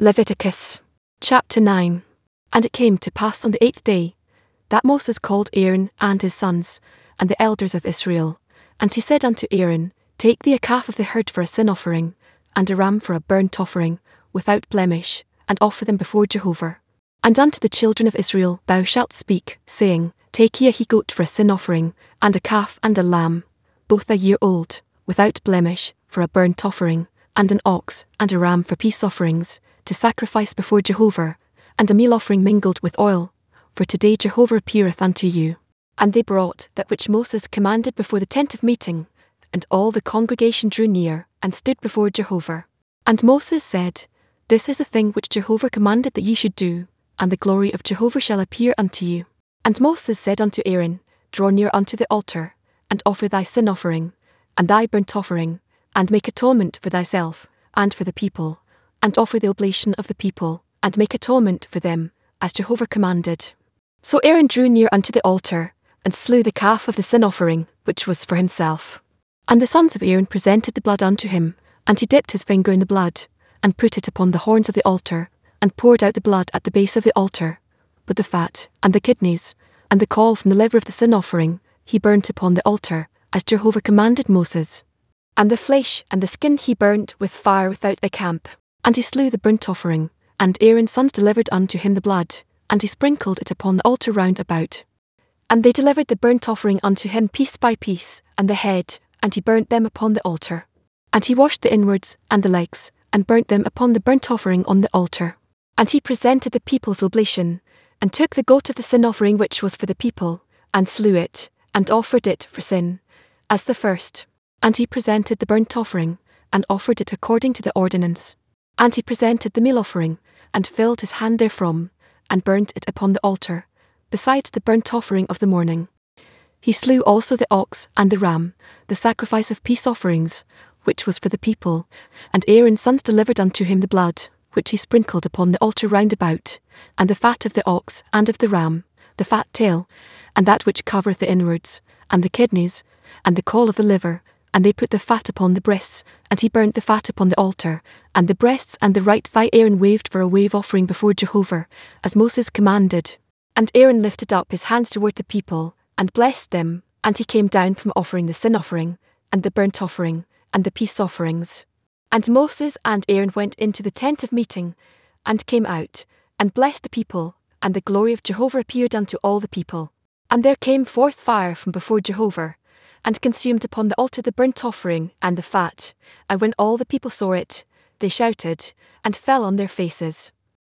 Leviticus chapter 9. And it came to pass on the 8th day, that Moses called Aaron and his sons, and the elders of Israel. And he said unto Aaron, Take thee a calf of the herd for a sin offering, and a ram for a burnt offering, without blemish, and offer them before Jehovah. And unto the children of Israel thou shalt speak, saying, Take ye a he-goat for a sin offering, and a calf and a lamb, both a year old, without blemish, for a burnt offering, and an ox and a ram for peace offerings, to sacrifice before Jehovah, and a meal offering mingled with oil. For today Jehovah appeareth unto you. And they brought that which Moses commanded before the tent of meeting, and all the congregation drew near, and stood before Jehovah. And Moses said, This is the thing which Jehovah commanded that ye should do, and the glory of Jehovah shall appear unto you. And Moses said unto Aaron, Draw near unto the altar, and offer thy sin offering, and thy burnt offering, and make atonement for thyself, and for the people, and offer the oblation of the people, and make atonement for them, as Jehovah commanded. So Aaron drew near unto the altar, and slew the calf of the sin offering, which was for himself. And the sons of Aaron presented the blood unto him, and he dipped his finger in the blood, and put it upon the horns of the altar, and poured out the blood at the base of the altar. But the fat, and the kidneys, and the caul from the liver of the sin offering, he burnt upon the altar, as Jehovah commanded Moses. And the flesh and the skin he burnt with fire without a camp. And he slew the burnt offering, and Aaron's sons delivered unto him the blood, and he sprinkled it upon the altar round about. And they delivered the burnt offering unto him piece by piece, and the head, and he burnt them upon the altar. And he washed the inwards and the legs, and burnt them upon the burnt offering on the altar. And he presented the people's oblation, and took the goat of the sin offering which was for the people, and slew it, and offered it for sin, as the first. And he presented the burnt offering, and offered it according to the ordinance. And he presented the meal offering, and filled his hand therefrom, and burnt it upon the altar, besides the burnt offering of the morning. He slew also the ox and the ram, the sacrifice of peace offerings, which was for the people, and Aaron's sons delivered unto him the blood, which he sprinkled upon the altar round about, and the fat of the ox and of the ram, the fat tail, and that which covereth the inwards, and the kidneys, and the caul of the liver, and they put the fat upon the breasts, and he burnt the fat upon the altar, and the breasts and the right thigh Aaron waved for a wave offering before Jehovah, as Moses commanded. And Aaron lifted up his hands toward the people, and blessed them, and he came down from offering the sin offering, and the burnt offering, and the peace offerings. And Moses and Aaron went into the tent of meeting, and came out, and blessed the people, and the glory of Jehovah appeared unto all the people. And there came forth fire from before Jehovah, and consumed upon the altar the burnt offering and the fat, and when all the people saw it, they shouted, and fell on their faces.